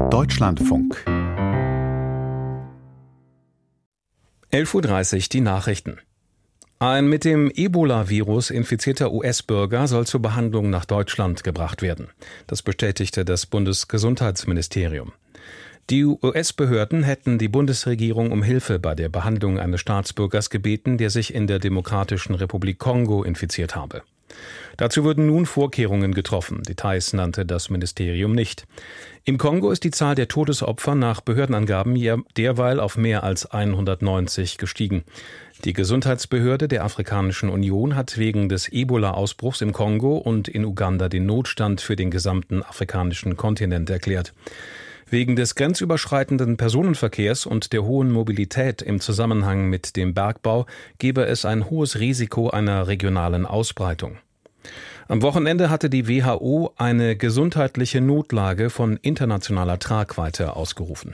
Deutschlandfunk 11:30 Uhr die Nachrichten. Ein mit dem Ebola-Virus infizierter US-Bürger soll zur Behandlung nach Deutschland gebracht werden. Das bestätigte das Bundesgesundheitsministerium. Die US-Behörden hätten die Bundesregierung um Hilfe bei der Behandlung eines Staatsbürgers gebeten, der sich in der Demokratischen Republik Kongo infiziert habe. Dazu würden nun Vorkehrungen getroffen. Details nannte das Ministerium nicht. Im Kongo ist die Zahl der Todesopfer nach Behördenangaben derweil auf mehr als 190 gestiegen. Die Gesundheitsbehörde der Afrikanischen Union hat wegen des Ebola-Ausbruchs im Kongo und in Uganda den Notstand für den gesamten afrikanischen Kontinent erklärt. Wegen des grenzüberschreitenden Personenverkehrs und der hohen Mobilität im Zusammenhang mit dem Bergbau gebe es ein hohes Risiko einer regionalen Ausbreitung. Am Wochenende hatte die WHO eine gesundheitliche Notlage von internationaler Tragweite ausgerufen.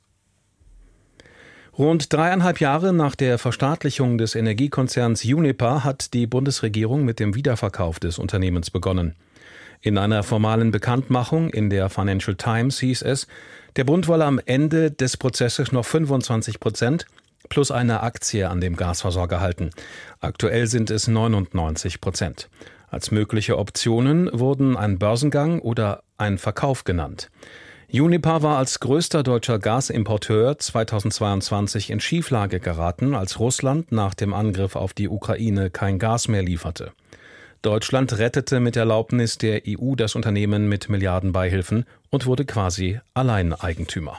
Rund 3,5 Jahre nach der Verstaatlichung des Energiekonzerns Uniper hat die Bundesregierung mit dem Wiederverkauf des Unternehmens begonnen. In einer formalen Bekanntmachung in der Financial Times hieß es, der Bund wolle am Ende des Prozesses noch 25% plus eine Aktie an dem Gasversorger halten. Aktuell sind es 99%. Als mögliche Optionen wurden ein Börsengang oder ein Verkauf genannt. Uniper war als größter deutscher Gasimporteur 2022 in Schieflage geraten, als Russland nach dem Angriff auf die Ukraine kein Gas mehr lieferte. Deutschland rettete mit Erlaubnis der EU das Unternehmen mit Milliardenbeihilfen und wurde quasi Alleineigentümer.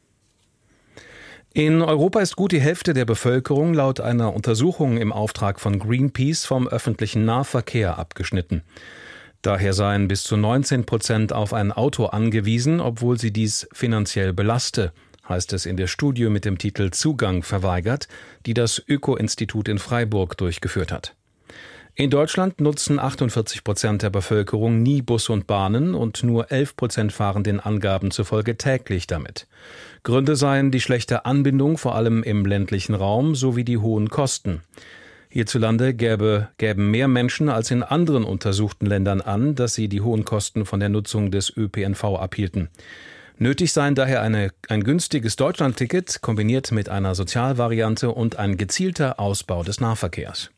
In Europa ist gut die Hälfte der Bevölkerung laut einer Untersuchung im Auftrag von Greenpeace vom öffentlichen Nahverkehr abgeschnitten. Daher seien bis zu 19% auf ein Auto angewiesen, obwohl sie dies finanziell belaste, heißt es in der Studie mit dem Titel Zugang verweigert, die das Öko-Institut in Freiburg durchgeführt hat. In Deutschland nutzen 48% der Bevölkerung nie Bus und Bahnen und nur 11% fahren den Angaben zufolge täglich damit. Gründe seien die schlechte Anbindung, vor allem im ländlichen Raum, sowie die hohen Kosten. Hierzulande gäben mehr Menschen als in anderen untersuchten Ländern an, dass sie die hohen Kosten von der Nutzung des ÖPNV abhielten. Nötig seien daher ein günstiges Deutschlandticket kombiniert mit einer Sozialvariante und ein gezielter Ausbau des Nahverkehrs.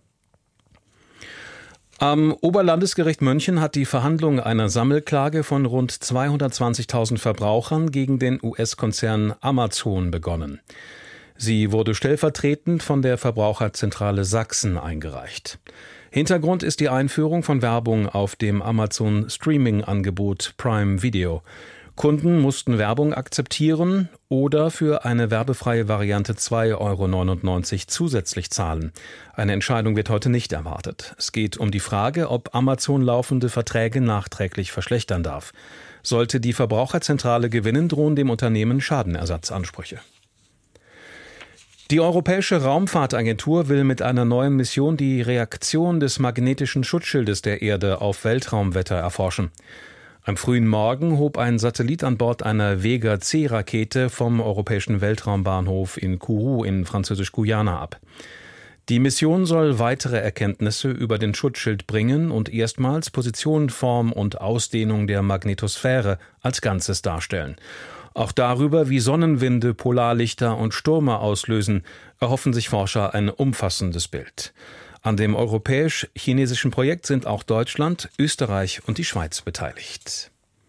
Am Oberlandesgericht München hat die Verhandlung einer Sammelklage von rund 220.000 Verbrauchern gegen den US-Konzern Amazon begonnen. Sie wurde stellvertretend von der Verbraucherzentrale Sachsen eingereicht. Hintergrund ist die Einführung von Werbung auf dem Amazon-Streaming-Angebot Prime Video. Kunden mussten Werbung akzeptieren oder für eine werbefreie Variante 2,99 € zusätzlich zahlen. Eine Entscheidung wird heute nicht erwartet. Es geht um die Frage, ob Amazon laufende Verträge nachträglich verschlechtern darf. Sollte die Verbraucherzentrale gewinnen, drohen dem Unternehmen Schadenersatzansprüche. Die Europäische Raumfahrtagentur will mit einer neuen Mission die Reaktion des magnetischen Schutzschildes der Erde auf Weltraumwetter erforschen. Am frühen Morgen hob ein Satellit an Bord einer Vega-C-Rakete vom europäischen Weltraumbahnhof in Kourou in Französisch-Guyana ab. Die Mission soll weitere Erkenntnisse über den Schutzschild bringen und erstmals Position, Form und Ausdehnung der Magnetosphäre als Ganzes darstellen. Auch darüber, wie Sonnenwinde, Polarlichter und Stürme auslösen, erhoffen sich Forscher ein umfassendes Bild. An dem europäisch-chinesischen Projekt sind auch Deutschland, Österreich und die Schweiz beteiligt.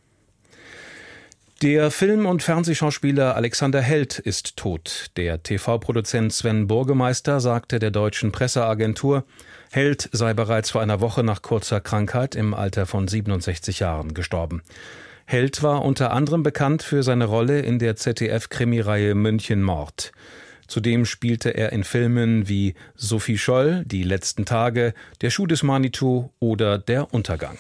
Der Film- und Fernsehschauspieler Alexander Held ist tot. Der TV-Produzent Sven Burgemeister sagte der deutschen Presseagentur, Held sei bereits vor einer Woche nach kurzer Krankheit im Alter von 67 Jahren gestorben. Held war unter anderem bekannt für seine Rolle in der ZDF-Krimireihe München Mord. Zudem spielte er in Filmen wie Sophie Scholl, Die letzten Tage, Der Schuh des Manitou oder Der Untergang.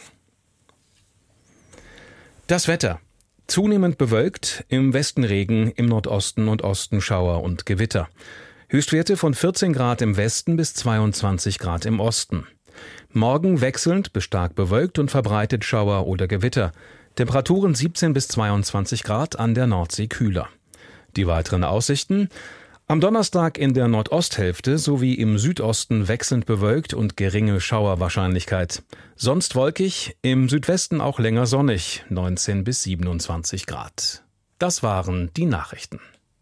Das Wetter. Zunehmend bewölkt, im Westen Regen, im Nordosten und Osten Schauer und Gewitter. Höchstwerte von 14 Grad im Westen bis 22 Grad im Osten. Morgen wechselnd bis stark bewölkt und verbreitet Schauer oder Gewitter. Temperaturen 17 bis 22 Grad, an der Nordsee kühler. Die weiteren Aussichten: Am Donnerstag in der Nordosthälfte sowie im Südosten wechselnd bewölkt und geringe Schauerwahrscheinlichkeit. Sonst wolkig, im Südwesten auch länger sonnig, 19 bis 27 Grad. Das waren die Nachrichten.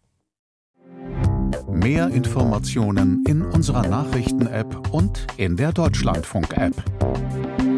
Mehr Informationen in unserer Nachrichten-App und in der Deutschlandfunk-App.